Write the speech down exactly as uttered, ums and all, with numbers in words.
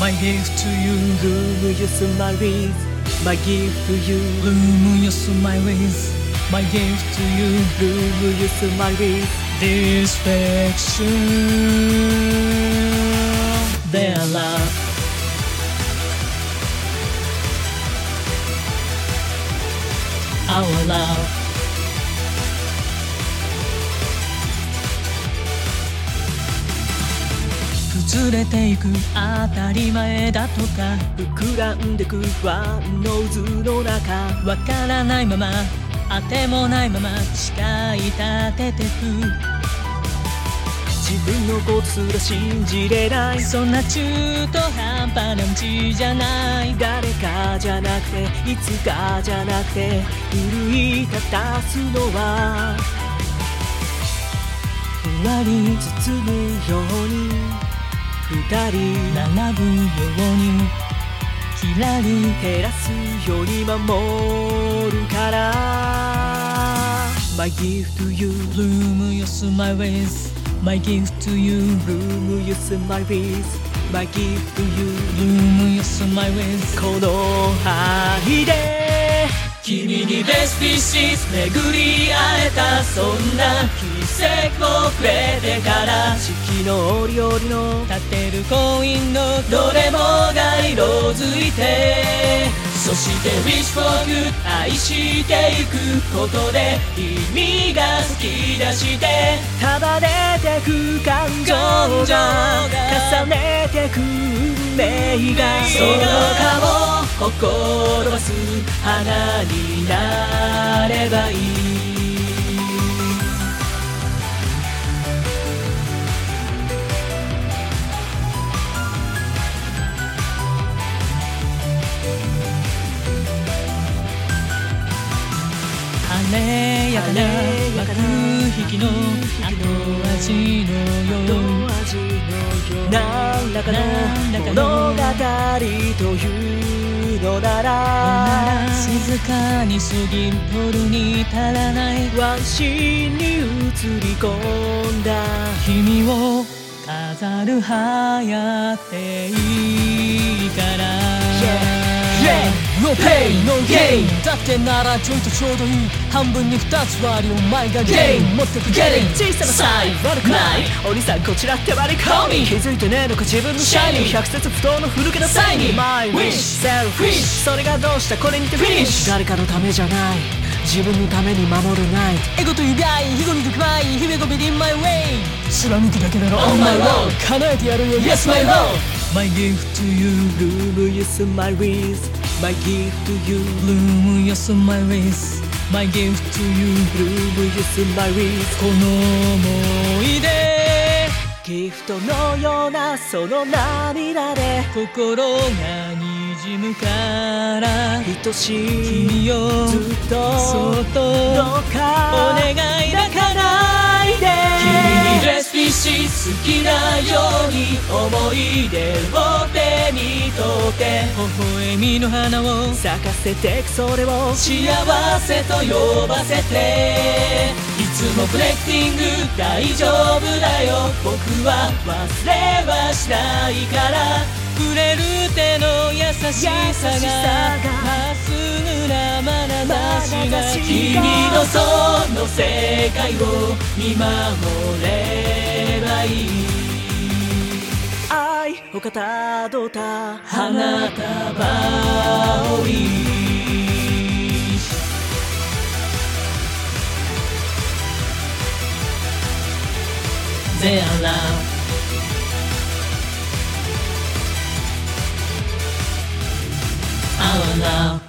My gift to you. Bloom your smile with my gift to you. Bloom your smile with my gift to you. Bloom your smile with this affection. Their love. Our love.崩れていく当たり前だとか膨らんでく不安の渦の中わからないままあてもないまま誓い立ててく自分のことすら信じれないそんな中途半端な道じゃない誰かじゃなくていつかじゃなくて奮い立たすのはふわり包むように二人並ぶようにきらり照らすように守るから My gift to you Bloom your smile with My gift to you Bloom your smile with My gift to you Bloom your smile with この愛で君にベストピーシス巡り会えたそんな奇跡をくれてから四季の折々の立てるコインのどれもが色づいてそして Wish for good 愛していくことで意味が突き出して束ねてく感情が重ねてく運命がその顔心はす花になればいい華やかな幕引きの後味のよう何らかの物語というのなら静かに過ぎる夜に足らないワンシーンに映り込んだ君を飾るはやっていいから No pain, no gain だってならちょいとちょうどいい半分に二つ割りお前がゲイン持ってくゲリン小さなサイン悪くないお兄さんこちらって割り込み気づいてねえのか自分のシャイニング百節不当の古けのサインに My wish, selfish それがどうしたこれにてフィニッシュ誰かのためじゃない自分のために守るナイトエゴと指合い非語にくまい日々ごびりん my way 貫くだけなら on my road 叶えてやるよ yes my road My gift to you Bloom your smile with My gift to you Bloom your smile with My gift to you Bloom your smile with この想い出ギフトのようなその涙で心が滲むから愛しい君よずっとそっとどうかお願いだからないで君にレスピし好きなように思い出を手に取って微笑みの花を咲かせてくそれを幸せと呼ばせていつもブレッキング大丈夫だよ僕は忘れはしないから触れる手の優しさがまっすぐな眼差しが君のその世界を見守ればいい愛をかたどった花束をいTheir love Our love